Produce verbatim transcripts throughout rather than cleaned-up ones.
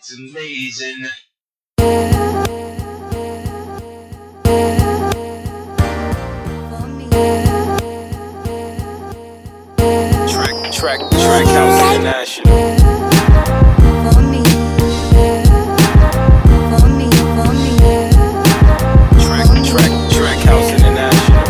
It's amazing. Track, track, track house international. Track, track, track house international.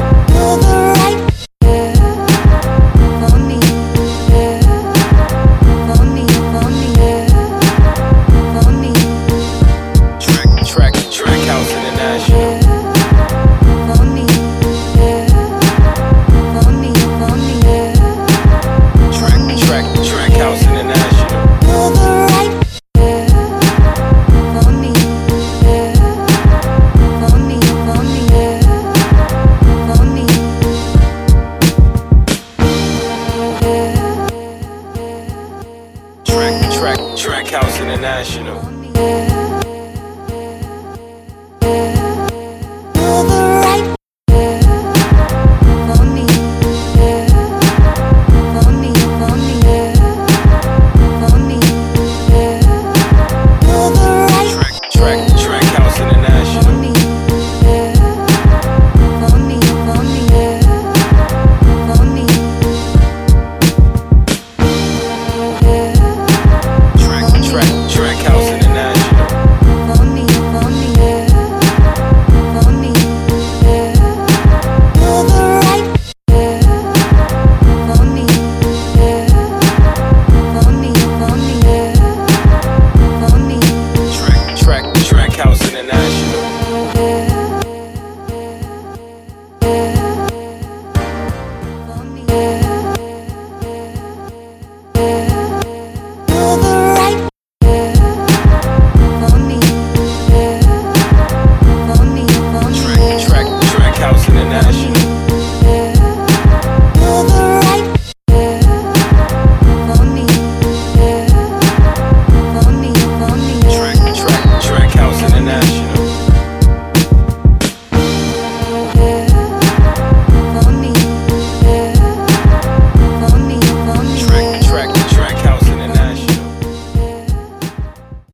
Track, track, track house international. Track, track, track house international. Track, track, track house international.